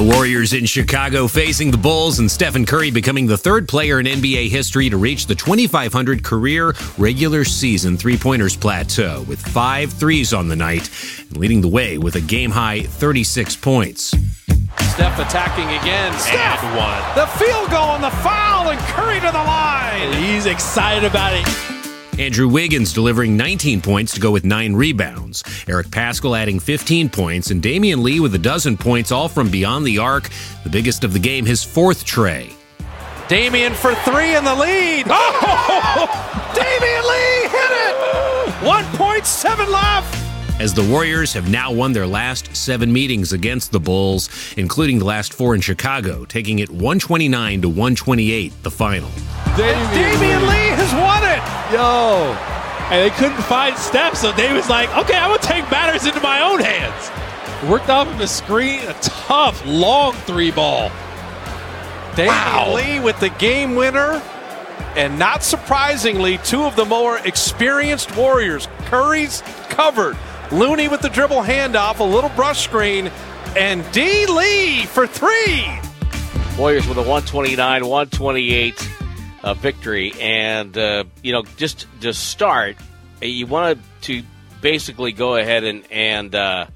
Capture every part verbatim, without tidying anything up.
Warriors in Chicago facing the Bulls, and Stephen Curry becoming the third player in N B A history to reach the twenty-five hundred career regular season three-pointers plateau with five threes on the night, and leading the way with a game-high thirty-six points. Steph attacking again. Steph! And one. The field goal and the foul, and Curry to the line. And he's excited about it. Andrew Wiggins delivering nineteen points to go with nine rebounds. Eric Paschall adding fifteen points, and Damian Lee with a dozen points, all from beyond the arc. The biggest of the game, his fourth tray. Damian for three in the lead. Oh! Damian Lee hit it! one point seven left. As the Warriors have now won their last seven meetings against the Bulls, including the last four in Chicago, taking it one twenty-nine to one twenty-eight, the final. Damian, Damian Lee has won it. Yo. And they couldn't find Steph, so David's like, okay, I'm going to take matters into my own hands. Worked off of the screen, a tough, long three ball. Damian Wow. Lee with the game winner. And not surprisingly, two of the more experienced Warriors. Curry's covered. Looney with the dribble handoff, a little brush screen, and D. Lee for three. Warriors with a one twenty-nine one twenty-eight uh, victory. And, uh, you know, just to start, you wanted to basically go ahead and, and uh,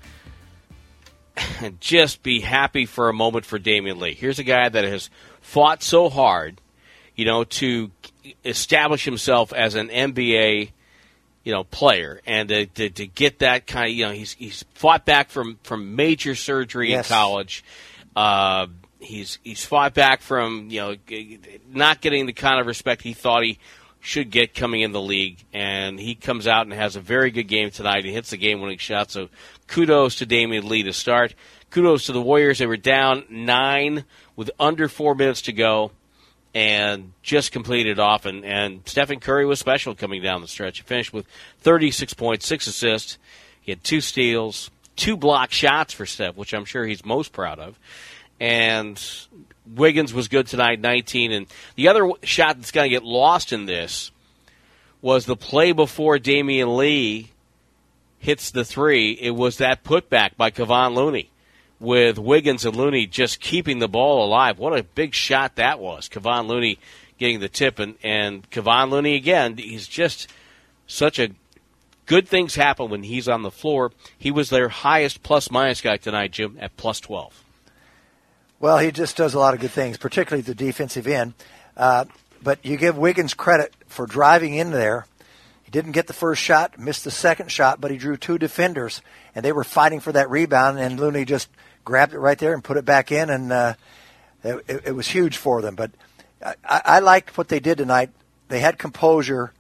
just be happy for a moment for Damian Lee. Here's a guy that has fought so hard, you know, to establish himself as an N B A you know, player, and to, to, to get that kind of, you know, he's he's fought back from, from major surgery yes. in college. Uh, he's he's fought back from, you know, not getting the kind of respect he thought he should get coming in the league, and he comes out and has a very good game tonight. He hits the game-winning shot, so kudos to Damian Lee to start. Kudos to the Warriors. They were down nine with under four minutes to go, and just completed off, and, and Stephen Curry was special coming down the stretch. He finished with thirty-six points, six assists. He had two steals, two block shots for Steph, which I'm sure he's most proud of. And Wiggins was good tonight, nineteen. And the other shot that's going to get lost in this was the play before Damian Lee hits the three. It was that putback by Kevon Looney, with Wiggins and Looney just keeping the ball alive. What a big shot that was. Kevon Looney getting the tip, and, and Kevon Looney, again, he's just such a good things happen when he's on the floor. He was their highest plus-minus guy tonight, Jim, at plus twelve. Well, he just does a lot of good things, particularly at the defensive end. Uh, but you give Wiggins credit for driving in there. He didn't get the first shot, missed the second shot, but he drew two defenders, and they were fighting for that rebound, and Looney just grabbed it right there and put it back in, and uh, it, it was huge for them. But I, I liked what they did tonight. They had composure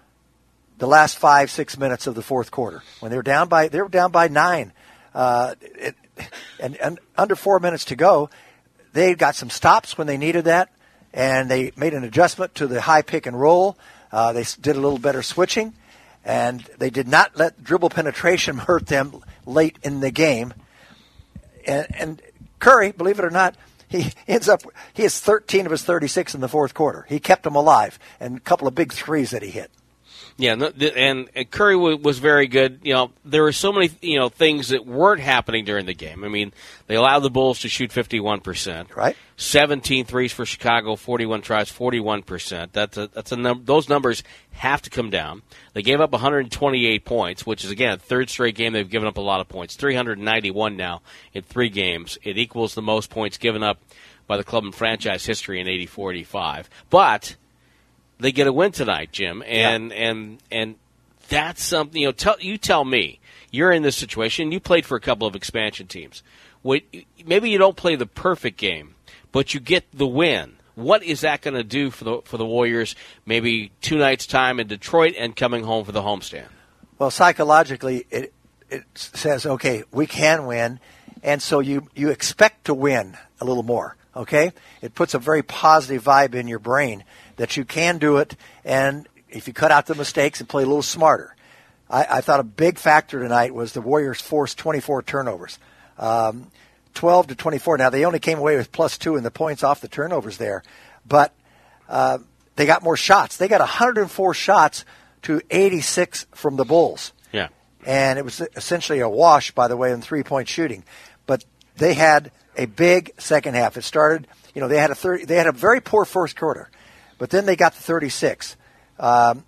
the last five, six minutes of the fourth quarter. When they were down by, they were down by nine, uh, it, and, and under four minutes to go, they got some stops when they needed that, and they made an adjustment to the high pick and roll. Uh, they did a little better switching, and they did not let dribble penetration hurt them late in the game. And, and Curry, believe it or not, he ends up he has thirteen of his thirty-six in the fourth quarter. He kept them alive, and a couple of big threes that he hit. Yeah, and, and Curry was very good. You know, there were so many, you know, things that weren't happening during the game. I mean, they allowed the Bulls to shoot fifty-one percent. Right. seventeen threes for Chicago, forty-one tries, forty-one percent. That's a, that's a num- those numbers have to come down. They gave up one hundred twenty-eight points, which is, again, third straight game they've given up a lot of points. three hundred ninety-one now in three games. It equals the most points given up by the club in franchise history in eighty-four eighty-five. But they get a win tonight, Jim, and yeah. and and that's something. You know, tell you tell me. You're in this situation. You played for a couple of expansion teams. What, maybe you don't play the perfect game, but you get the win. What is that going to do for the for the Warriors? Maybe two nights time in Detroit and coming home for the homestand. Well, psychologically, it it says, okay, we can win, and so you you expect to win a little more. Okay, it puts a very positive vibe in your brain that you can do it, and if you cut out the mistakes and play a little smarter. I, I thought a big factor tonight was the Warriors forced twenty-four turnovers, um, twelve to twenty-four. Now, they only came away with plus two in the points off the turnovers there, but uh, they got more shots. They got one hundred four shots to eighty-six from the Bulls. Yeah. And it was essentially a wash, by the way, in three-point shooting. But they had a big second half. It started, you know, they had a thirty, they had a very poor first quarter, but then they got to thirty-six. Um,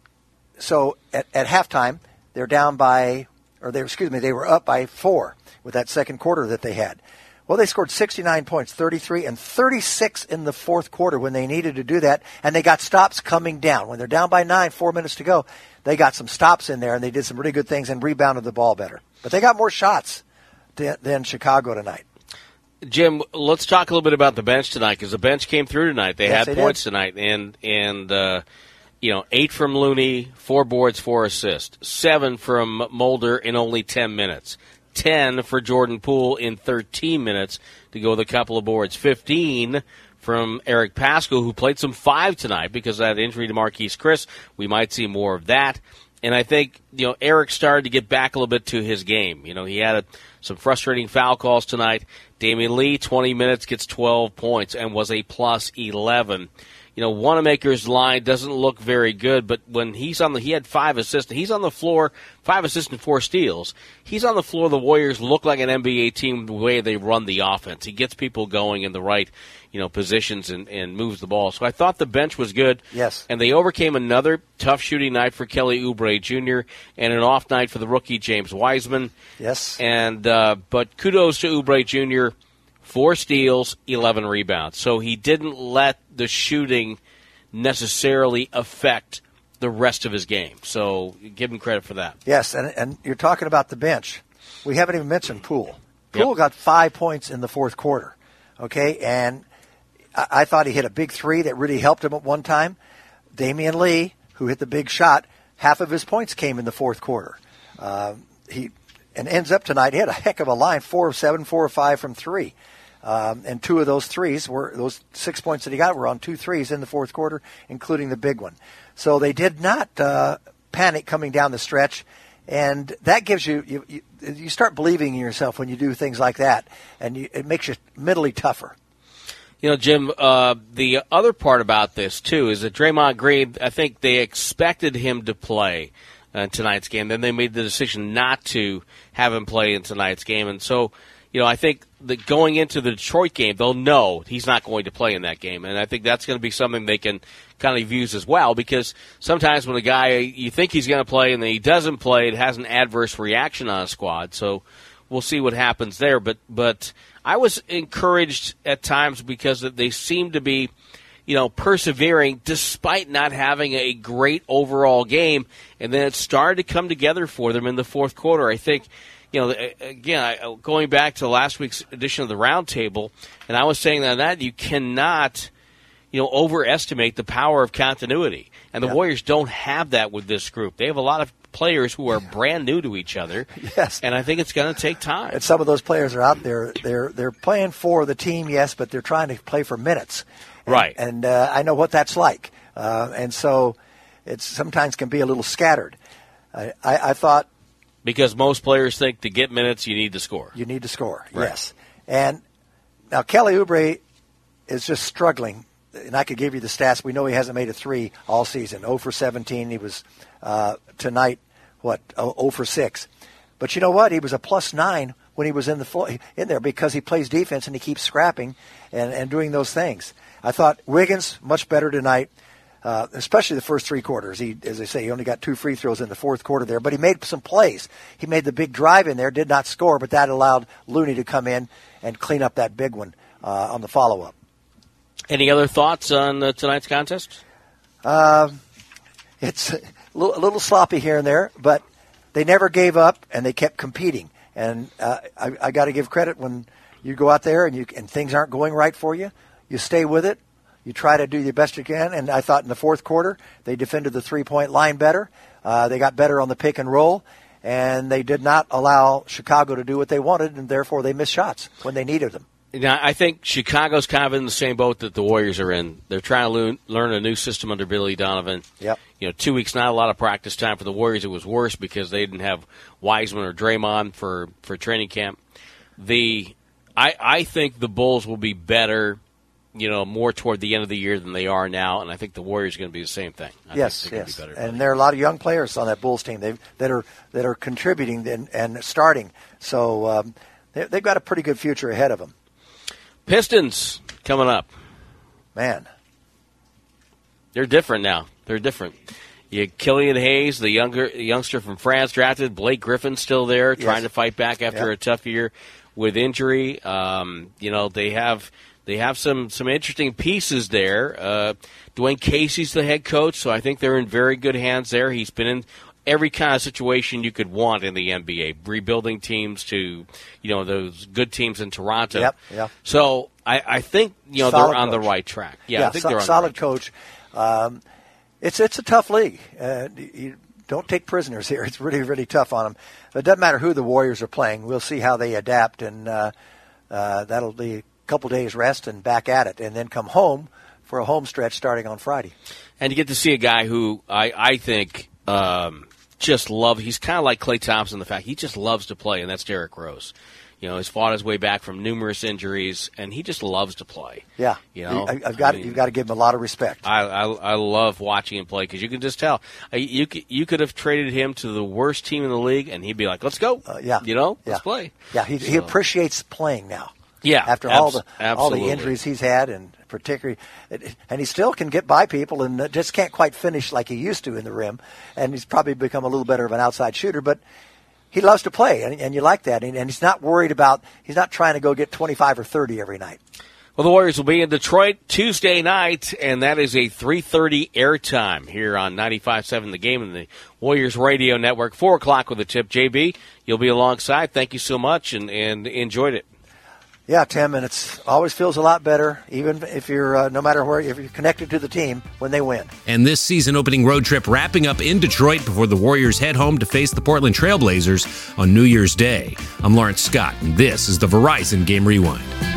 so at, at halftime, they're down by, or they excuse me, they were up by four with that second quarter that they had. Well, they scored sixty-nine points, thirty-three, and thirty-six in the fourth quarter when they needed to do that, and they got stops coming down. When they're down by nine, four minutes to go, they got some stops in there, and they did some really good things and rebounded the ball better. But they got more shots than, than Chicago tonight. Jim, let's talk a little bit about the bench tonight, because the bench came through tonight. They yes, had they points did. tonight, and, and uh, you know, eight from Looney, four boards, four assists, seven from Mulder in only ten minutes. ten for Jordan Poole in thirteen minutes to go with a couple of boards. fifteen from Eric Paschal, who played some five tonight because of that injury to Marquise Chris. We might see more of that. And I think, you know, Eric started to get back a little bit to his game. You know, he had a, some frustrating foul calls tonight. Damian Lee, twenty minutes, gets twelve points and was a plus eleven. You know, Wanamaker's line doesn't look very good, but when he's on the, he had five assists. He's on the floor, five assists and four steals. He's on the floor. The Warriors look like an N B A team the way they run the offense. He gets people going in the right, you know, positions and, and moves the ball. So I thought the bench was good. Yes. And they overcame another tough shooting night for Kelly Oubre Junior and an off night for the rookie James Wiseman. Yes. And uh, but kudos to Oubre Junior Four steals, eleven rebounds. So he didn't let the shooting necessarily affect the rest of his game. So give him credit for that. Yes, and and you're talking about the bench. We haven't even mentioned Poole. Poole Yep. got five points in the fourth quarter, okay? And I, I thought he hit a big three that really helped him at one time. Damian Lee, who hit the big shot, half of his points came in the fourth quarter. Uh, he and ends up tonight, he had a heck of a line, four of seven, four of five from three. Um, and two of those threes were those six points that he got were on two threes in the fourth quarter, including the big one. So they did not uh, panic coming down the stretch, and that gives you, you you you start believing in yourself when you do things like that, and you, it makes you mentally tougher. You know, Jim, uh, the other part about this, too, is that Draymond Green, I think they expected him to play in tonight's game. Then they made the decision not to have him play in tonight's game. And so, you know, I think that going into the Detroit game, they'll know he's not going to play in that game. And I think that's going to be something they can kind of use as well, because sometimes when a guy, you think he's going to play and then he doesn't play, it has an adverse reaction on a squad. So we'll see what happens there. But but I was encouraged at times because they seem to be, you know, persevering despite not having a great overall game. And then it started to come together for them in the fourth quarter. I think, you know, again, going back to last week's edition of the Roundtable, and I was saying that, that you cannot, you know, overestimate the power of continuity. And the yeah. Warriors don't have that with this group. They have a lot of players who are brand new to each other. Yes. And I think it's going to take time. And some of those players are out there. They're they're playing for the team, yes, but they're trying to play for minutes. And, right. And uh, I know what that's like. Uh, and so it sometimes can be a little scattered. I, I, I thought, because most players think to get minutes, you need to score. You need to score, right. Yes. And now Kelly Oubre is just struggling. And I could give you the stats. We know he hasn't made a three all season. zero for seventeen. He was uh, tonight, what, zero for six. But you know what? He was a plus nine when he was in the floor, in there because he plays defense and he keeps scrapping and, and doing those things. I thought Wiggins, much better tonight. Uh, especially the first three quarters. He, as I say, he only got two free throws in the fourth quarter there, but he made some plays. He made the big drive in there, did not score, but that allowed Looney to come in and clean up that big one uh, on the follow-up. Any other thoughts on uh, tonight's contest? Uh, it's a little, a little sloppy here and there, but they never gave up and they kept competing. And uh, I, I got to give credit when you go out there and you and things aren't going right for you. You stay with it. You try to do the best you can, and I thought in the fourth quarter they defended the three-point line better. Uh, they got better on the pick and roll, and they did not allow Chicago to do what they wanted, and therefore they missed shots when they needed them. Now, I think Chicago's kind of in the same boat that the Warriors are in. They're trying to learn, learn a new system under Billy Donovan. Yep. You know, two weeks, not a lot of practice time for the Warriors. It was worse because they didn't have Wiseman or Draymond for, for training camp. The I, I think the Bulls will be better, you know, more toward the end of the year than they are now, and I think the Warriors are going to be the same thing. I yes, think yes, be better and there are a lot of young players on that Bulls team they, that are that are contributing and, and starting. So um, they, they've got a pretty good future ahead of them. Pistons coming up. Man. They're different now. They're different. You Killian Hayes, the younger youngster from France, drafted. Blake Griffin's still there, Yes. trying to fight back after Yep. a tough year with injury. Um, you know, they have they have some some interesting pieces there. Uh, Dwayne Casey's the head coach, so I think they're in very good hands there. He's been in every kind of situation you could want in the N B A, rebuilding teams to, you know, those good teams in Toronto. Yep, yep. So I, I think, you know, Solid they're on coach. the right track. Yeah, Yeah, I think so- they're on solid the right track. coach. Um, it's it's a tough league. Uh, you don't take prisoners here. It's really really tough on them. But it doesn't matter who the Warriors are playing. We'll see how they adapt, and uh, uh, that'll be a couple days rest and back at it, and then come home for a home stretch starting on Friday. And you get to see a guy who I, I think um, just love. He's kind of like Klay Thompson in the fact he just loves to play, and that's Derrick Rose. You know, he's fought his way back from numerous injuries, and he just loves to play. Yeah, you know, I, I've got I mean, you've got to give him a lot of respect. I, I I love watching him play because you can just tell. Uh, You could, you could have traded him to the worst team in the league, and he'd be like, "Let's go." Uh, yeah, you know, yeah. let's play. Yeah, he, he So- appreciates playing now. Yeah, after all abs- the absolutely. all the injuries he's had, and particularly, and he still can get by people, and just can't quite finish like he used to in the rim. And he's probably become a little better of an outside shooter, but he loves to play, and, and you like that. And, and he's not worried about. He's not trying to go get twenty-five or thirty every night. Well, the Warriors will be in Detroit Tuesday night, and that is a three thirty airtime here on ninety-five point seven The Game and the Warriors Radio Network. four o'clock with the tip. J B, you'll be alongside. Thank you so much, and, and enjoyed it. Yeah, Tim, and it's always feels a lot better, even if you're uh, no matter where if you're connected to the team when they win. And this season-opening road trip wrapping up in Detroit before the Warriors head home to face the Portland Trail Blazers on New Year's Day. I'm Lawrence Scott, and this is the Verizon Game Rewind.